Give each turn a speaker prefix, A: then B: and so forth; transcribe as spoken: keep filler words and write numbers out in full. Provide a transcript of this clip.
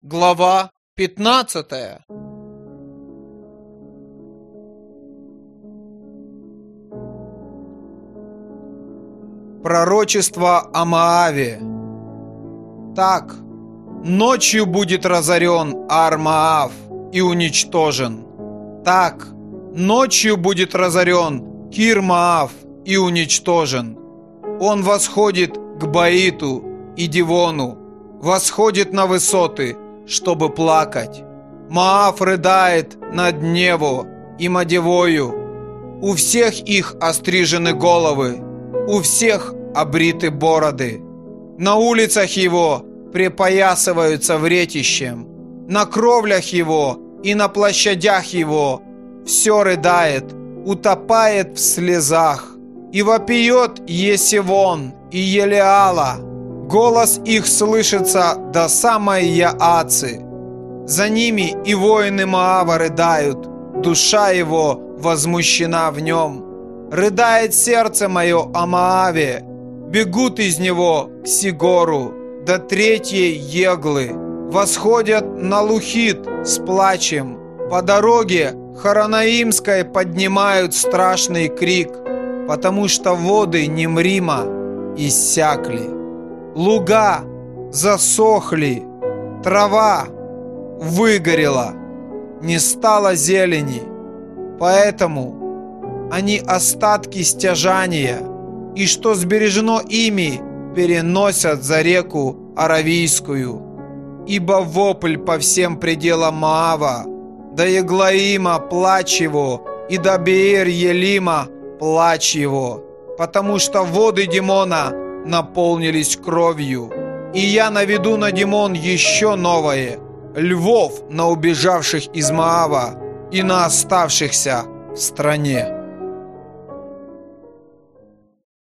A: Глава пятнадцатая. Пророчество о Моаве. Так, ночью будет разорен Ар-Моав и уничтожен. Так, ночью будет разорен Кир-Моав и уничтожен. Он восходит к Баиту и Дивону, восходит на высоты, чтобы плакать. Моав рыдает над Нево и Мадевою. У всех их острижены головы, у всех обриты бороды. На улицах его припоясываются вретищем, на кровлях его и на площадях его все рыдает, утопает в слезах. И вопиет Есивон и Елеала. Голос их слышится до самой Яацы. За ними и воины Моава рыдают, душа его возмущена в нем. Рыдает сердце мое о Моаве, бегут из него к Сигору, до третьей Еглы, восходят на Лухит с плачем. По дороге Хоронаимской поднимают страшный крик, потому что воды Немрима иссякли. Луга засохли, трава выгорела, не стало зелени. Поэтому они остатки стяжания, и что сбережено ими, переносят за реку Аравийскую. Ибо вопль по всем пределам Моава, до Еглаима плач его, и до Беэр-Елима плач его, потому что воды Димона наполнились кровью. И я наведу на Димон еще новое, львов на убежавших из Моава и на оставшихся в стране.